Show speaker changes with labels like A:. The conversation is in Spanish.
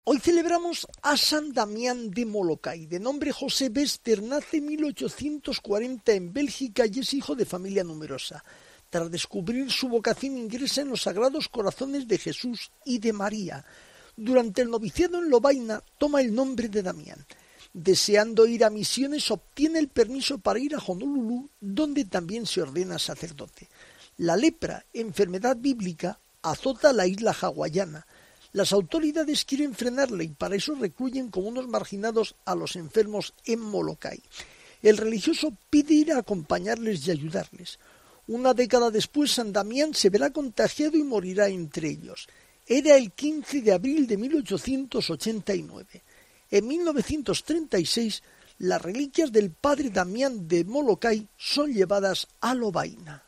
A: Hoy celebramos a San Damián de Molokai, de nombre José Bester, nace en 1840 en Bélgica y es hijo de familia numerosa. Tras descubrir su vocación ingresa en los Sagrados Corazones de Jesús y de María. Durante el noviciado en Lovaina toma el nombre de Damián. Deseando ir a misiones obtiene el permiso para ir a Honolulu, donde también se ordena sacerdote. La lepra, enfermedad bíblica, azota la isla hawaiana. Las autoridades quieren frenarla y para eso recluyen como unos marginados a los enfermos en Molokai. El religioso pide ir a acompañarles y ayudarles. Una década después, San Damián se verá contagiado y morirá entre ellos. Era el 15 de abril de 1889. En 1936, las reliquias del padre Damián de Molokai son llevadas a Lovaina.